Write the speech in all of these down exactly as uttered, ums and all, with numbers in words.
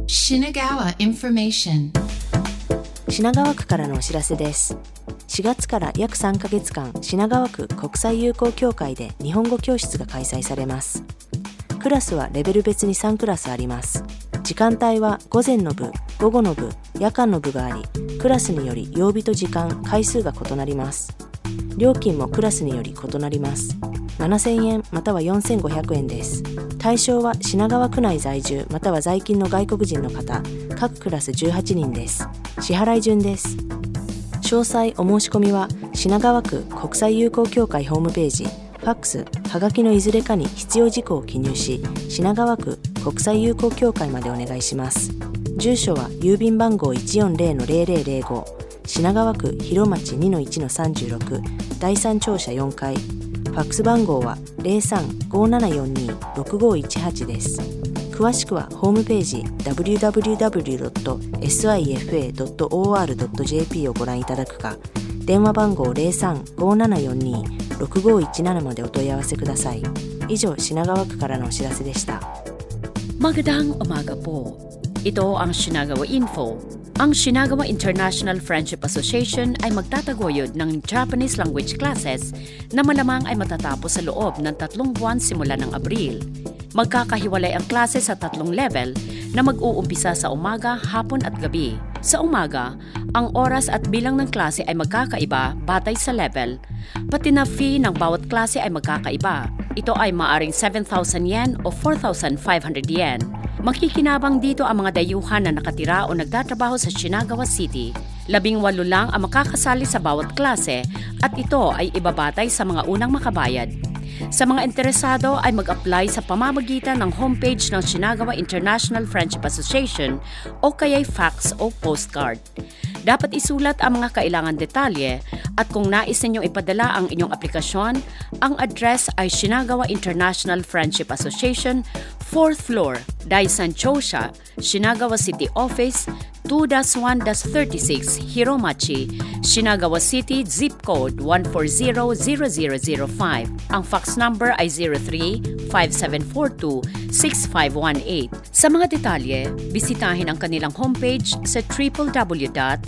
Shinagawa Information。 品川区からのお知らせです。しがつから約さんかげつかん、品川区国際友好協会で日本語教室が開催されます。クラスはレベル別にさんクラスあります。時間帯は午前の部、午後の部、夜間の部があり、クラスにより曜日と時間、回数が異なります。料金もクラスにより異なります。ななせんえんまたはよんせんごひゃくえんです。対象は品川区内在住または在勤の外国人の方、各クラスじゅうはちにんです。支払い順です。詳細お申し込みは品川区国際友好協会ホームページ、ファックス、はがきのいずれかに必要事項を記入し、品川区国際友好協会までお願いします。住所は郵便番号 いちよんゼロのゼロゼロゼロご、品川区広町 にのいちのさんじゅうろく、だいさん庁舎よんかい、ファックス番号は ゼロさん ごーななよんに ろくごいちはち です。詳しくはホームページ ダブリューダブリューダブリュードットシファドットオーアールドットジェーピー をご覧いただくか、電話番号 ゼロさん ごーななよんに ろくごいちなな までお問い合わせください。以上、品川区からのお知らせでした。 Magandang umaga po. Ito ang Shinagawa Info. Ang Shinagawa International Friendship Association ay magtataguyod ng Japanese language classes na malamang ay matatapos sa loob ng tatlong buwan simula ng Abril. Magkakahiwalay ang klase sa tatlong level na mag-uumpisa sa umaga, hapon at gabi. Sa umaga, ang oras at bilang ng klase ay magkakaiba batay sa level, pati na fee ng bawat klase ay magkakaiba. Ito ay maaring seven thousand yen o four thousand five hundred yen. Makikinabang dito ang mga dayuhan na nakatira o nagtatrabaho sa Shinagawa City. Labing walo lang ang makakasali sa bawat klase at ito ay ibabatay sa mga unang makabayad. Sa mga interesado ay mag-apply sa pamamagitan ng homepage ng Shinagawa International Friendship Association o kaya'y fax o postcard. Dapat isulat ang mga kailangan detalye at kung nais ninyong ipadala ang inyong aplikasyon, ang address ay Shinagawa International Friendship Association, fourth floor, Daisan Chosha, Shinagawa City Office, two dash one dash thirty-six, Hiromachi, Shinagawa City, zip code one four zero zero zero zero five. Ang fax number ay zero three five seven four two six five one eight. Sa mga detalye, bisitahin ang kanilang homepage sa w w w dot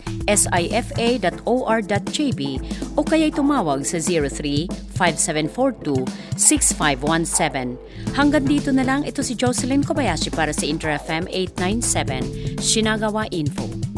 sifa dot o r dot j p o kaya'y tumawag sa zero three five seven four two six five one seven. Hanggang dito na lang, ito si Jocelyn Kobayashi para sa Inter F M eight ninety-seven, Shinagawa Info.